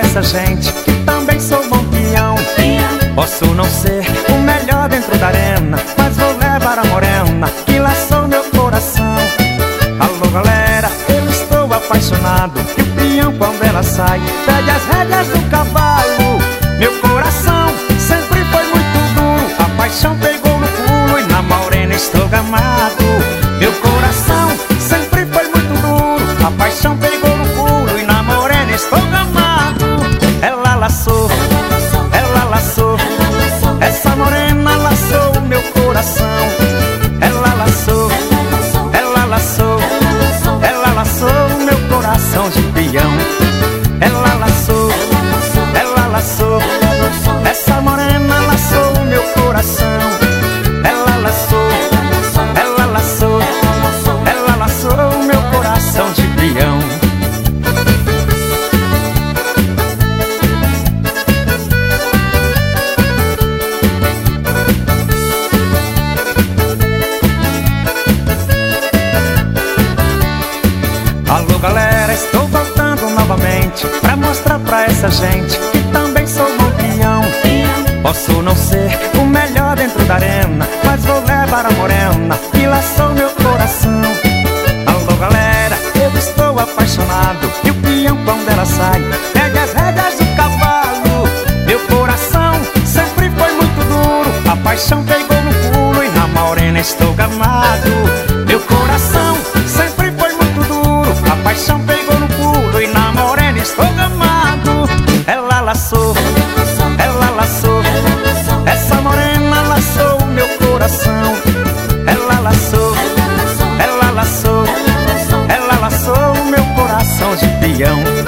essa gente que também sou bom peão. Posso não ser o melhor dentro da arena, mas vou levar a morena que laçou meu coração. Alô galera, eu estou apaixonado, e o peão quando ela sai pede as rédeas do cavalo. Meu coração sempre foi muito duro, a paixão pegou no pulo e na morena estou gamado. Meu coração sempre foi muito duro, a paixão pegou no pulo e na morena estou gamado. Ela laçou, essa morena laçou o meu coração. Ela laçou, ela laçou o meu coração de peão. Ela laçou, essa morena laçou o meu coração. Ela laçou, ela laçou o meu coração de peão. Alô galera, estou voltando novamente pra mostrar pra essa gente que também sou bom peão. Posso não ser o melhor dentro da arena, mas vou levar a morena que laçou meu coração. Alô galera, eu estou apaixonado, e o peão quando ela sai pede as rédeas do cavalo. Meu coração sempre foi muito duro, a paixão pegou no pulo e na morena estou gamado. Meu coração sempre foi muito duro, a paixão pegou no pulo e na morena estou gamado. Ela laçou, essa morena laçou o meu coração. Ela laçou, ela laçou o meu coração de peão.